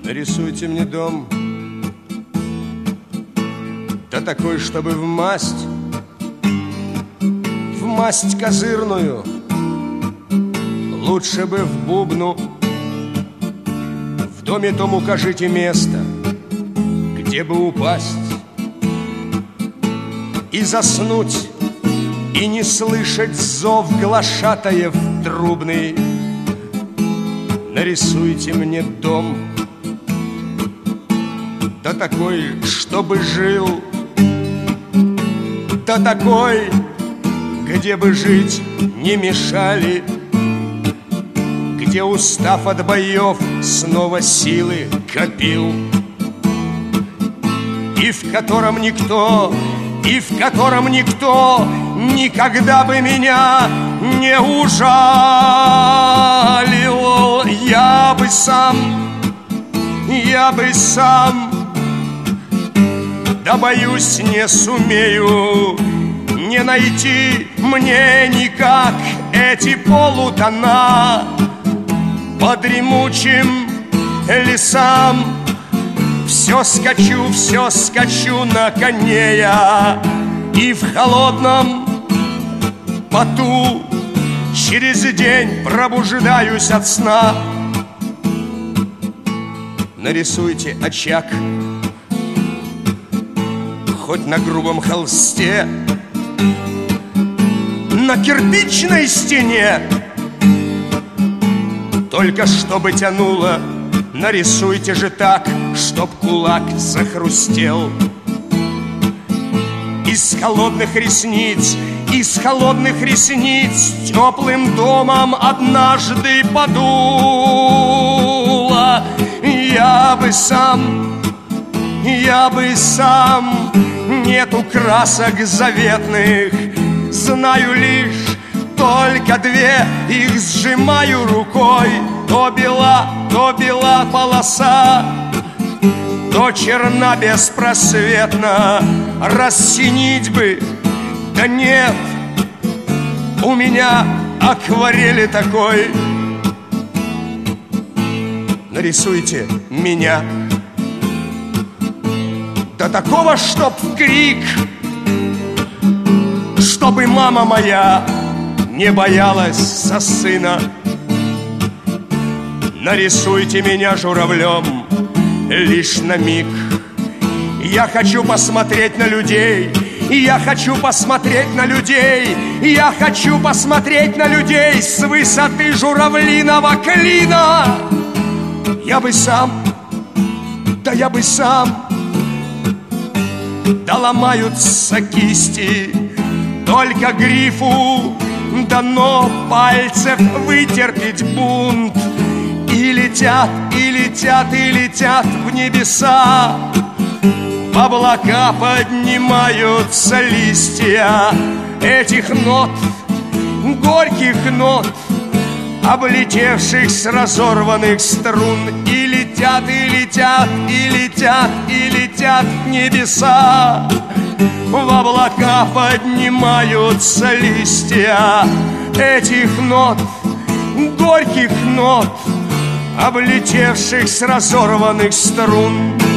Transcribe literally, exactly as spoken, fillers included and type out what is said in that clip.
Нарисуйте мне дом, да такой, чтобы в масть, в масть козырную, лучше бы в бубну. В доме том укажите место, где бы упасть и заснуть, и не слышать зов глашатаев трубный. Нарисуйте мне дом, да такой, чтобы жил, да такой, где бы жить не мешали, где, устав от боев, снова силы копил, и в котором никто, и в котором никто никогда бы меня не ужалил. Я бы сам, я бы сам, да боюсь, не сумею не найти мне никак эти полутона по дремучим лесам. Все скачу, все скачу на коне я, и в холодном поту через день пробуждаюсь от сна. Нарисуйте очаг, хоть на грубом холсте, на кирпичной стене, только чтобы тянуло. Нарисуйте же так, чтоб кулак захрустел. Из холодных ресниц, из холодных ресниц теплым домом однажды подуло. Я бы сам, я бы сам, нету красок заветных, знаю лишь только две, их сжимаю рукой. То бела, то бела полоса, то черна беспросветно. Рассинить бы, да нет, у меня акварели такой. Нарисуйте меня, да такого, чтоб в крик, чтобы мама моя не боялась за сына. Нарисуйте меня журавлем лишь на миг. Я хочу посмотреть на людей, я хочу посмотреть на людей, я хочу посмотреть на людей с высоты журавлиного клина. Я бы сам, да я бы сам, да ломаются кисти, только грифу дано пальцев вытерпеть бунт. И летят, и летят, и летят в небеса, в облака поднимаются листья этих нот, горьких нот, облетевших с разорванных струн. И летят, и летят, и летят, и летят в небеса, в облака поднимаются листья этих нот, горьких нот, облетевших с разорванных струн.